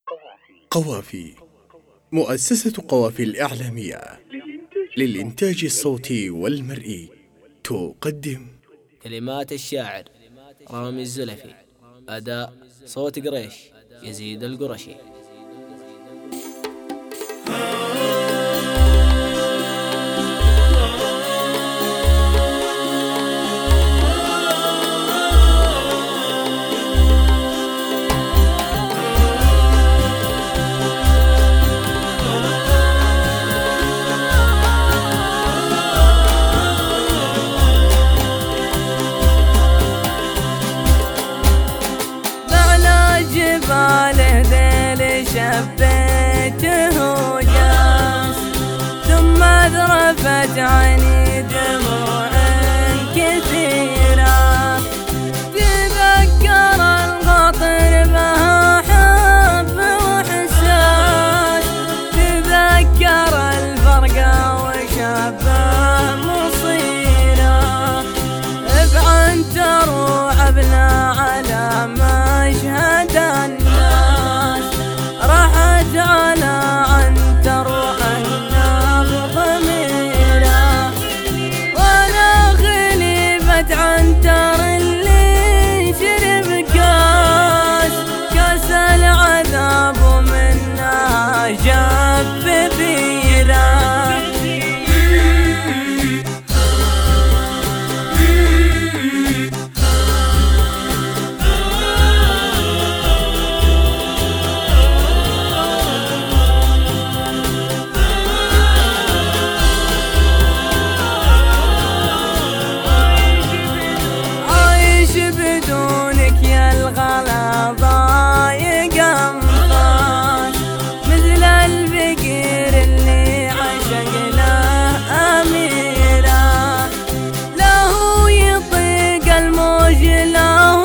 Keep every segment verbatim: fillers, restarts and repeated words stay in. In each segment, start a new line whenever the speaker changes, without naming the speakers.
قوافي، مؤسسة قوافي الإعلامية للإنتاج الصوتي والمرئي تقدم
كلمات الشاعر رامي الزلفي، أداء صوت قريش يزيد القرشي.
جبال ذيل شبيته جاس، ثم ذرفت عني دموع كثيرة، تذكر الخاطر بها حب وحساس، تذكر الفرقة وشابه مصيرة، بعنتر وعبنا على مشهد الناس، راحت على عنتر وعناب ضميره، وانا خليفة عنتر اللي شرب كاس، كاس العذاب ومنها جاب بيره. بدونك يا الغلا ضايق انفاس، مثل الفقير اللي عشق له اميره، له يطيق الموج له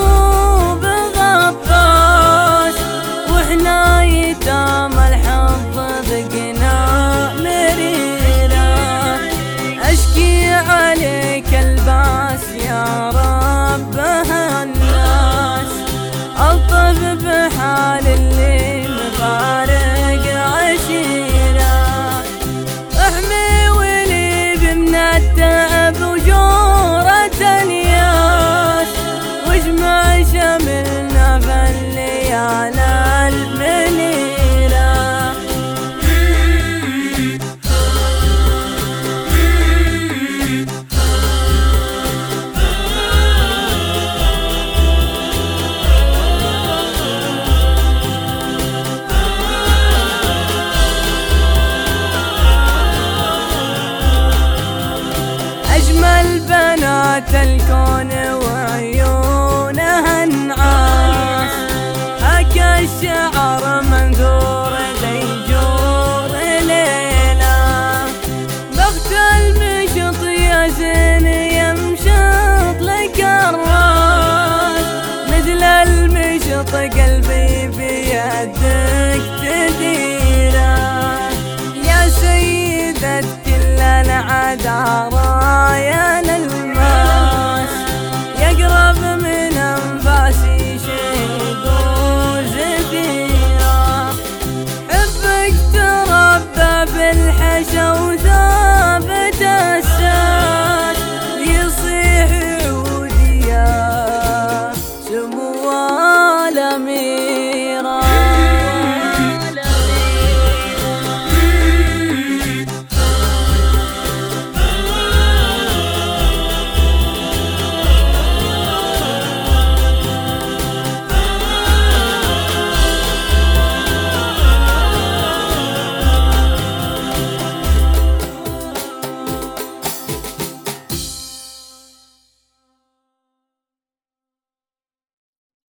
بغطاس، واحنا يتام الحظ ذقنا مريره، اشكي عليك الباس يا رب الناس، ألطف بحال اللي مفارق عشيرة، احمي ولي من التعب وجورة الياس، واجمع شملنا في الليالي المنيرة. أجمل بنات الكون وعيونها النعاس، هكا الشعر منثور ديجور ليلة، بخت المشط يا زين يمشط لك الراس، مثل المشط قلبي بيدك تديره، يا سيدة كل العذارى يا